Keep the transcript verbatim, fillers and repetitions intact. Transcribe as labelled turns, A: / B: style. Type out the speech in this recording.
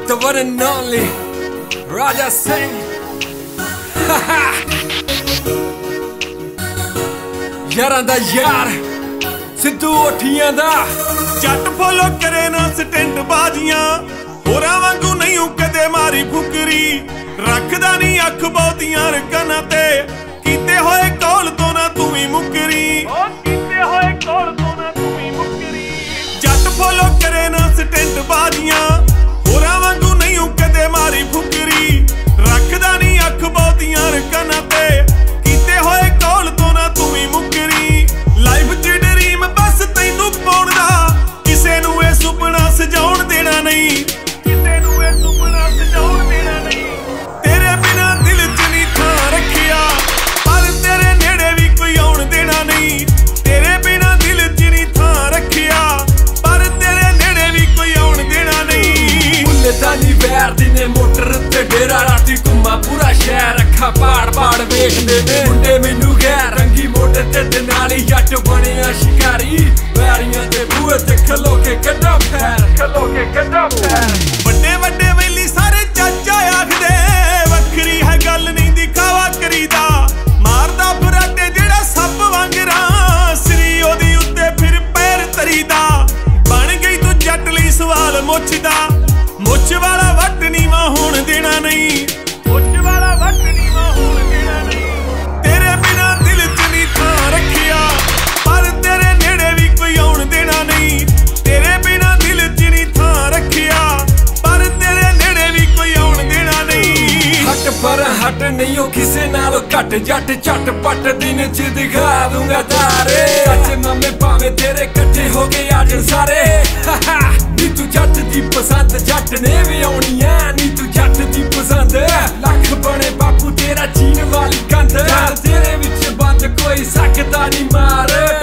A: The one and only Raja Singh. यारां दा यार सिद्धू ओठियां दा
B: जट फॉलो करे ना स्टैंड बाजियां होरां वांगू नहीं कदे मारी फुकरी रखदा नहीं अख बहुतियां रकना ते कीते होए कौल तो ना तू ही मुकरी ओ कीते होए कौल तो ना तू ही मुकरी जट फॉलो करे ना स्टैंड बाजियां होरां वांगू नहीं कदे मारी फुकरी रखदा नहीं अख बहुतियां रकना ते कीते होए कौल तो ना तू ही मुकरी लाइफ च ड्रीम बस तैनू पाउण दा किसे नू ए सुपना सजाउण देना नहीं किसे नू ए सुपना सजाउण देना नहीं तेरे बिना दिल च नहीं थां रखिया पर तेरे नेड़े भी कोई आउण देना नहीं तेरे बिना दिल च नहीं थां रखिया पर तेरे नेड़े भी कोई आउण देना नहीं
A: मुल्ले दा नी वैर दिने मोटर ते डेरा राती घुम्मा पूरा शहर अखा पाड़ पाड़ वेखदे ने मुंडे मैनू गैर रंगी मोटे ते ते नाली जट बनिया शिकारी वैरियां दे बूहे ते खलो के कड्डा फैर खलो के कड्डा फैर
B: ਵੱਡੇ ਵੱਡੇ ਵੈਲੀ ਸਾਰੇ ਚਾਚਾ ਆਖਦੇ ਵੱਖਰੀ ਹੈ ਗੱਲ ਨਹੀਂ ਦਿਖਾਵਾ ਕਰੀਦਾ ਮਾਰਦਾ ਫਰਾਟੇ ਜਿਹੜਾ ਸੱਪ ਵਾਂਗਰਾ ਸਰੀ ਉਹਦੀ ਉੱਤੇ ਫਿਰ ਪੈਰ ਤਰੀਦਾ ਬਣ ਗਈ ਤੂੰ ਜੱਟ ਲਈ ਸਵਾਲ ਮੁੱਛਦਾ ਮੁੱਛ ਵਾਲਾ ਵੱਟ ਨੀਵਾਂ ਹੋਣ ਦੇਣਾ ਨਹੀਂ ਮੁੱਛ ਵਾਲਾ ਵੱਟ ਨੀਵਾਂ ਹੋਣ ਦੇਣਾ ਨਹੀਂ ਤੇਰੇ ਬਿਨਾ ਦਿਲ ਚ ਨਹੀਂ ਥਾਂ ਰੱਖਿਆ ਪਰ ਤੇਰੇ ਨੇੜੇ ਵੀ ਕੋਈ ਆਉਣ ਦੇਣਾ ਨਹੀਂ ਤੇਰੇ ਬਿਨਾ ਦਿਲ ਚ ਨਹੀਂ ਥਾਂ ਰੱਖਿਆ ਪਰ ਤੇਰੇ ਨੇੜੇ ਵੀ ਕੋਈ ਆਉਣ ਦੇਣਾ ਨਹੀਂ
A: ਹਟ ਪਰ ਹਟ ਨਹੀਂ ਉਹ ਕਿਸੇ ਨਾਲੋਂ ਘੱਟ ਜੱਟ ਝੱਟ ਪੱਟ ਦਿਨ ਚ ਦਿਖਾ ਦੂੰਗਾ ਤਾਰੇ ਚਾਚੇ ਮਾਮੇ ਭਾਵੇਂ ਤੇਰੇ ਇਕੱਠੇ ਹੋ ਗਏ ਅੱਜ ਸਾਰੇ ਨੀ ਤੂੰ ਜੱਟ ਦੀ ਪਸੰਦ ਜੱਟ ਨੇ ਵੀ ਆਉਣੀ ਐ ਨੀ ਤੂੰ ਜੱਟ ਦੀ ਪਸੰਦ ਲੱਖ ਬਣੇ ਬਾਪੂ ਤੇਰਾ ਚੀਨ ਵਾਲੀ ਕੰਧ ਤੇਰੇ ਵਿੱਚ ਬੰਦ ਕੋਈ ਸਕਦਾ ਨਹੀਂ ਮਾਰ